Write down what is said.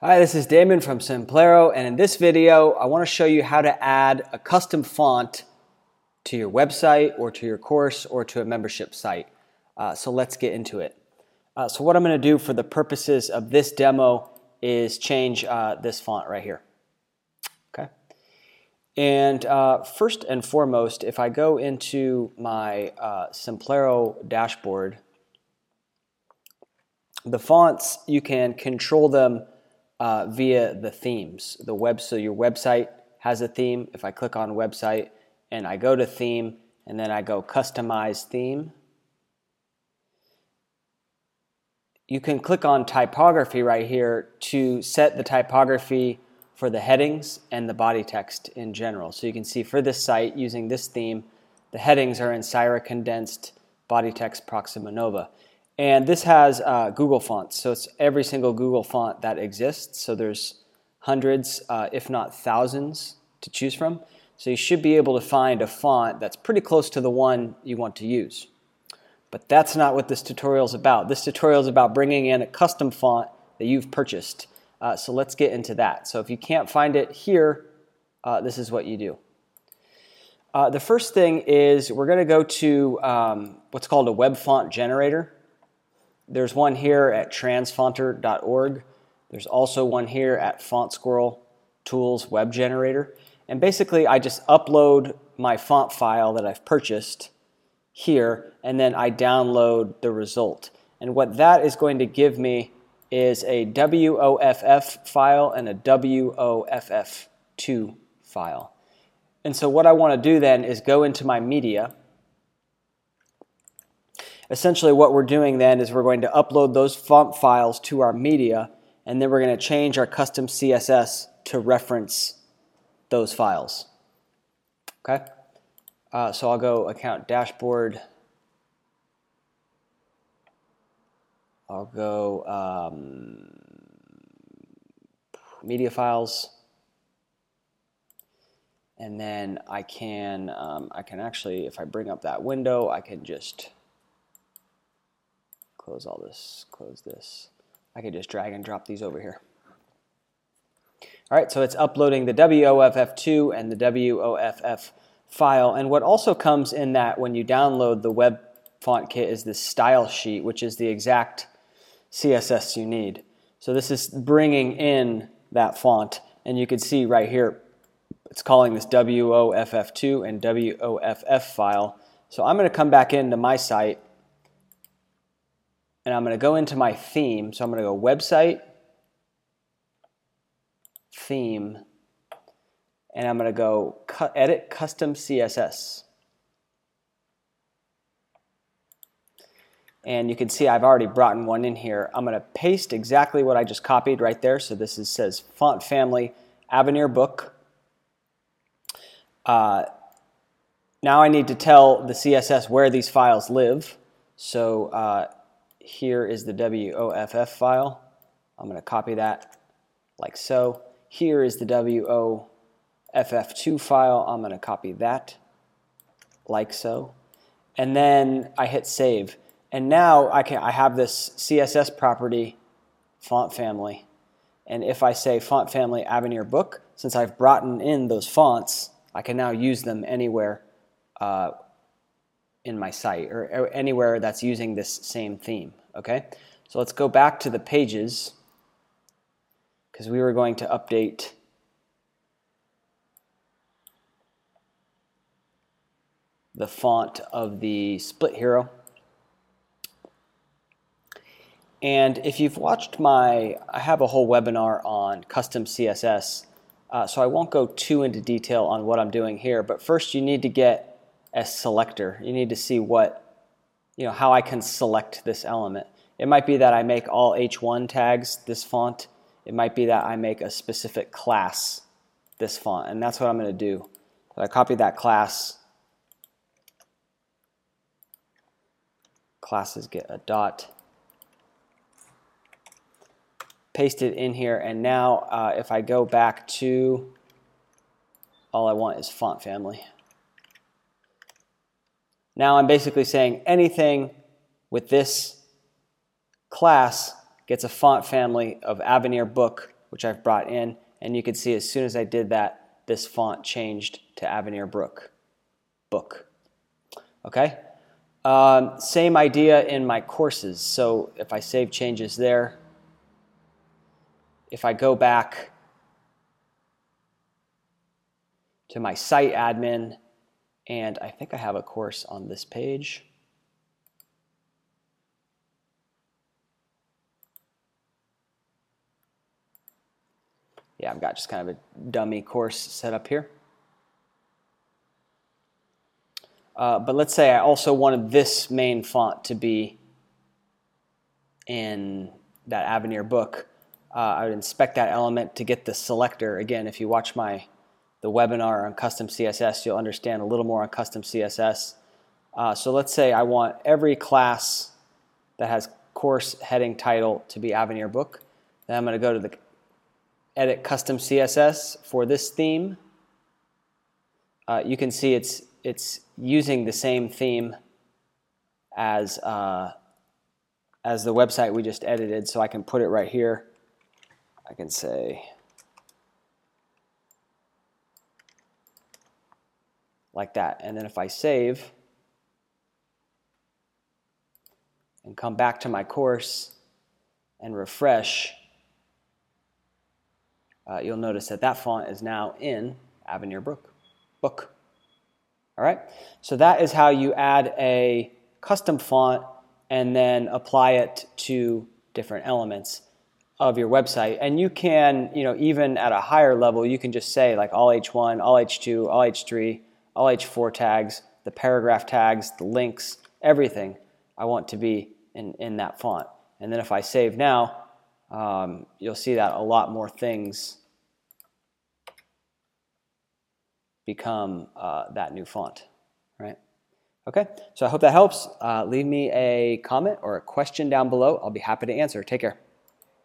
Hi, this is Damon from Simplero, and in this video, I want to show you how to add a custom font to your website or to your course or to a membership site. So let's get into it. So what I'm going to do for the purposes of this demo is change this font right here. Okay. And first and foremost, if I go into my Simplero dashboard, the fonts, you can control them via the themes. So your website has a theme. If I click on website and I go to theme and then I go customize theme, you can click on typography right here to set the typography for the headings and the body text in general. So you can see for this site using this theme, the headings are in Sira Condensed Body Text Proxima Nova. And this has Google fonts, so it's every single Google font that exists. So there's hundreds, if not thousands, to choose from. So you should be able to find a font that's pretty close to the one you want to use. But that's not what this tutorial is about. This tutorial is about bringing in a custom font that you've purchased. So let's get into that. So if you can't find it here, this is what you do. The first thing is we're going to go to what's called a web font generator. There's one here at transfonter.org. There's also one here at FontSquirrel Tools Web Generator. And basically, I just upload my font file that I've purchased here, and then I download the result. And what that is going to give me is a WOFF file and a WOFF2 file. And so what I want to do then is go into my media. Essentially what we're doing then is we're going to upload those font files to our media, and then we're going to change our custom CSS to reference those files. Okay? So I'll go account dashboard. I'll go media files. And then I can actually, if I bring up that window, I can just close all this, close this. I can just drag and drop these over here. All right, so it's uploading the WOFF2 and the WOFF file. And what also comes in that when you download the web font kit is this style sheet, which is the exact CSS you need. So this is bringing in that font, and you can see right here, it's calling this WOFF2 and WOFF file. So I'm going to come back into my site, and I'm going to go into my theme. So I'm going to go website, theme, and I'm going to go edit custom CSS. And you can see I've already brought in one in here. I'm going to paste exactly what I just copied right there. So this says font family, Avenir book. Now I need to tell the CSS where these files live. So here is the WOFF file. I'm going to copy that like so. Here is the WOFF2 file. I'm going to copy that like so. And then I hit save. And now I have this CSS property, font family. And if I say font family Avenir book, since I've brought in those fonts, I can now use them anywhere in my site or anywhere that's using this same theme. Okay, so let's go back to the pages because we were going to update the font of the Split Hero. And if you've watched I have a whole webinar on custom CSS, so I won't go too into detail on what I'm doing here, but first you need to get a selector. You need to see how I can select this element. It might be that I make all H1 tags this font. It might be that I make a specific class this font, and that's what I'm going to do. So I copy that class. Classes get a dot. Paste it in here, and now if I go back to, all I want is font family. Now I'm basically saying anything with this class gets a font family of Avenir book which I've brought in, and you can see as soon as I did that, this font changed to Avenir Book. Okay? Same idea in my courses. So if I save changes there, if I go back to my site admin, and I think I have a course on this page. Yeah, I've got just kind of a dummy course set up here. But let's say I also wanted this main font to be in that Avenir Book. I would inspect that element to get the selector. Again, if you watch the webinar on custom CSS, you'll understand a little more on custom CSS. So let's say I want every class that has course heading title to be Avenir Book. Then I'm going to go to the edit custom CSS for this theme. You can see it's using the same theme as the website we just edited, so I can put it right here. I can say like that, and then if I save and come back to my course and refresh, you'll notice that that font is now in Avenir Book. All right, so that is how you add a custom font and then apply it to different elements of your website. And you can, even at a higher level, you can just say like all H1, all H2, all H3, all H4 tags, the paragraph tags, the links, everything I want to be in that font. And then if I save now, you'll see that a lot more things become that new font, right? Okay, so I hope that helps. Leave me a comment or a question down below. I'll be happy to answer. Take care.